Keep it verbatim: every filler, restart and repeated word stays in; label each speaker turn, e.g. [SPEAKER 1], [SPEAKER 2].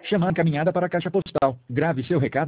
[SPEAKER 1] Chamada encaminhada para a caixa postal. Grave seu recado.